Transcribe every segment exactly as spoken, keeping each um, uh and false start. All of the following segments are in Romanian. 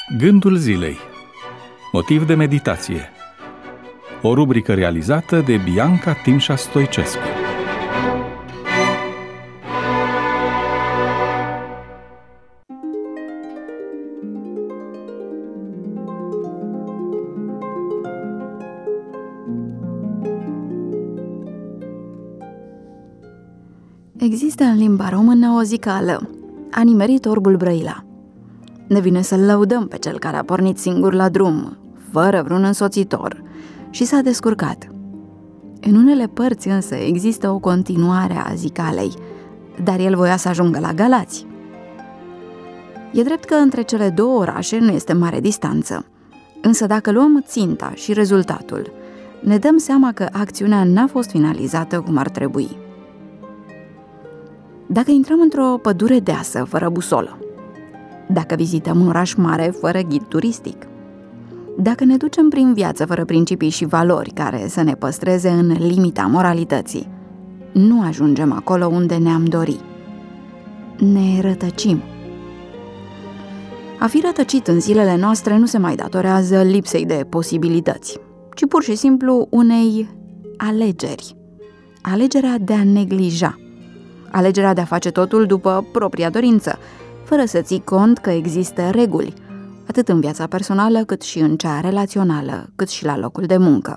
Gândul zilei. Motiv de meditație. O rubrică realizată de Bianca Timșa Stoicescu. Există în limba română o zicală: a nimerit orbul Brăila. Ne vine să-l lăudăm pe cel care a pornit singur la drum, fără vreun însoțitor, și s-a descurcat. În unele părți însă există o continuare a zicalei, dar el voia să ajungă la Galați. E drept că între cele două orașe nu este mare distanță, însă dacă luăm ținta și rezultatul, ne dăm seama că acțiunea n-a fost finalizată cum ar trebui. Dacă intrăm într-o pădure deasă, fără busolă, dacă vizităm un oraș mare fără ghid turistic, dacă ne ducem prin viață fără principii și valori care să ne păstreze în limita moralității, nu ajungem acolo unde ne-am dori. Ne rătăcim. A fi rătăcit în zilele noastre nu se mai datorează lipsei de posibilități, ci pur și simplu unei alegeri. Alegerea de a neglija. Alegerea de a face totul după propria dorință, fără să ții cont că există reguli, atât în viața personală, cât și în cea relațională, cât și la locul de muncă.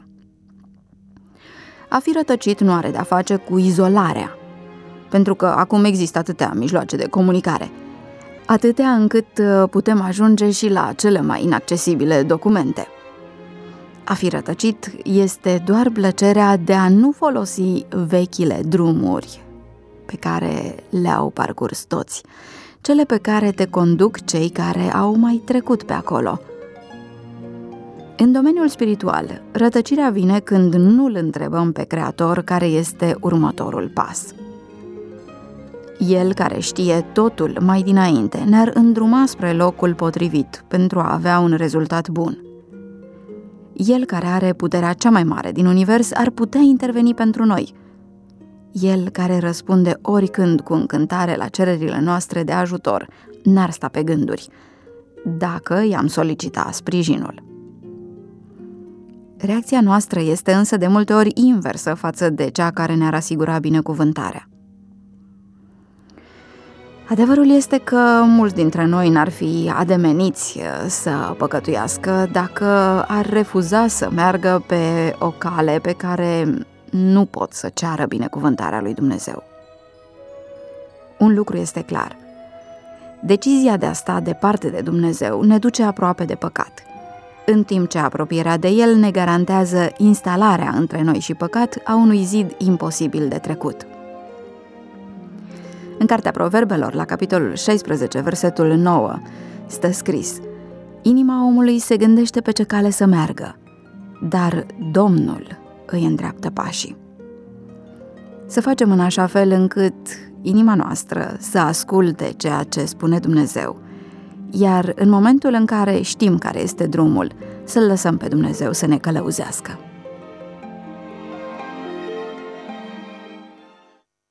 A fi rătăcit nu are de-a face cu izolarea, pentru că acum există atâtea mijloace de comunicare, atâtea încât putem ajunge și la cele mai inaccesibile documente. A fi rătăcit este doar plăcerea de a nu folosi vechile drumuri pe care le-au parcurs toți, cele pe care te conduc cei care au mai trecut pe acolo. În domeniul spiritual, rătăcirea vine când nu îl întrebăm pe Creator care este următorul pas. El, care știe totul mai dinainte, ne-ar îndruma spre locul potrivit pentru a avea un rezultat bun. El, care are puterea cea mai mare din univers, ar putea interveni pentru noi. El, care răspunde oricând cu încântare la cererile noastre de ajutor, n-ar sta pe gânduri, dacă i-am solicita sprijinul. Reacția noastră este însă de multe ori inversă față de cea care ne-ar asigura binecuvântarea. Adevărul este că mulți dintre noi n-ar fi ademeniți să păcătuiască dacă ar refuza să meargă pe o cale pe care nu pot să ceară binecuvântarea lui Dumnezeu. Un lucru este clar: decizia de a sta departe de Dumnezeu ne duce aproape de păcat, în timp ce apropierea de El ne garantează instalarea între noi și păcat a unui zid imposibil de trecut. În Cartea Proverbelor, la capitolul șaisprezece, versetul nouă, stă scris: inima omului se gândește pe ce cale să meargă, dar Domnul îi îndreaptă pașii. Să facem în așa fel încât inima noastră să asculte ceea ce spune Dumnezeu, iar în momentul în care știm care este drumul, să-L lăsăm pe Dumnezeu să ne călăuzească.